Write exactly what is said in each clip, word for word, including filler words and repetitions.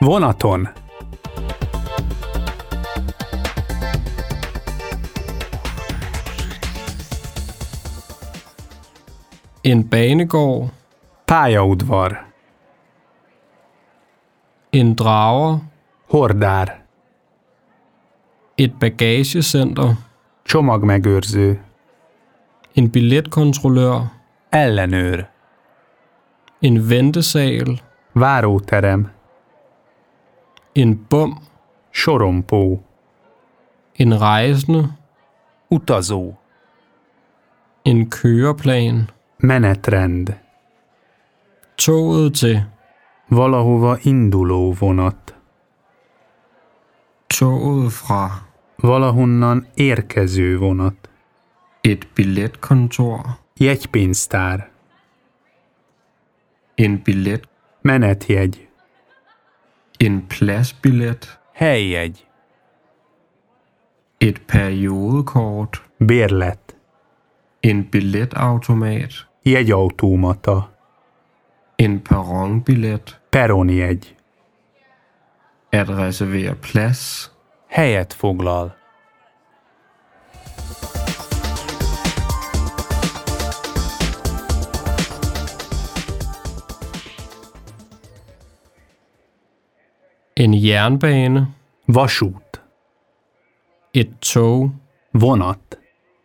Vonaton. En banegård. Pályaudvar. En drager. Hordár. Et bagagecenter. Csomagmegőrző. En billetkontrollør. Ellenőr. En ventesal. Váróterem. En bom. Sorompó. En rejsende. Utazó. En køreplan. Menetrend. Toget til. Valahova induló vonat. Toget fra. Valahonnan érkező vonat. Et billetkontor. Jegypénztár. En billet. Menetjegy. En pladsbillet. Helyjegy. Et periodekort. Bérlet. En billetautomat. Jegyautomata. En perronbillet. Peronjegy. At reservere plads. Helyet foglal. En jernbane. Vasút. Et tog. Vonat.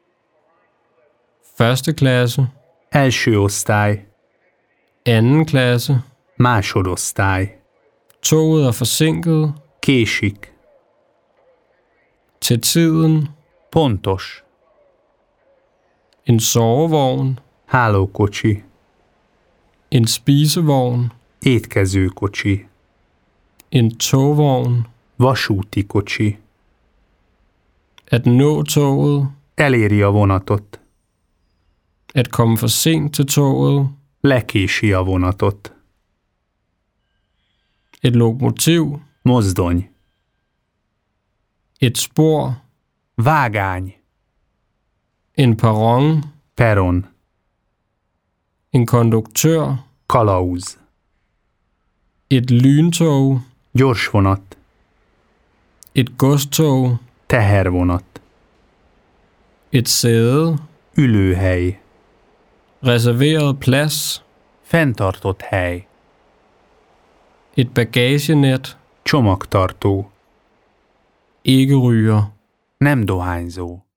Første klasse. Első osztály. Anden klasse. Másodosztály. Toget er forsinket. Késik. Til tiden. Pontos. En sovevogn. Hálókocsi. En spisevogn. Étkezőkocsi. En togvogn. Vasúti kocsi. At nå toget. Eléri a vonatot. At komme for sent til toget. Lekési a vonatot. Et lokomotiv. Mozdony. Et spor. Vágány. En perron. Peron. En konduktør. Kalauz. Et lyntog. Gyorsvonat. Et godstog. Tehervonat. Et sæde. Ülőhely. Reserveret plads. Fenntartott hely. Et bagagenet. Csomagtartó. Ikke ryger. Nem dohányzó.